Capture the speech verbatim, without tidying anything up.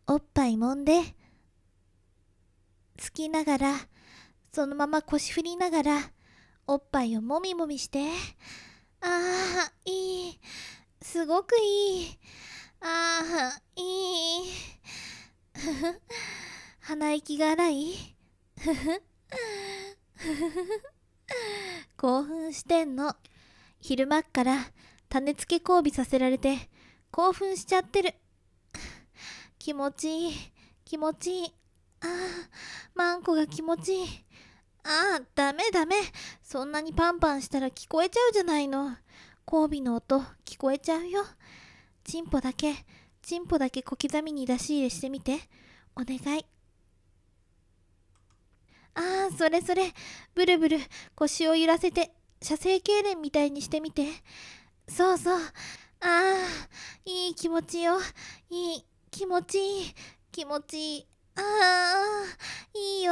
おっぱい揉んで、つきながら、そのまま腰振りながら、おっぱいをもみもみして。あー、いい。すごくいい。あー、いい。ふふ。鼻息が荒い。ふふ。興奮してんの。昼間っから種付け交尾させられて興奮しちゃってる。気持ちいい、気持ちいい。あー、マンコが気持ちいい。あー、ダメダメ。そんなにパンパンしたら聞こえちゃうじゃないの。交尾の音聞こえちゃうよ。チンポだけ、チンポだけ小刻みに出し入れしてみて。お願い。あー、それそれ。ブルブル、腰を揺らせて、射精痙攣みたいにしてみて。そうそう。あー、いい気持ちよ。いい、気持ちいい、気持ちいい。あー、いい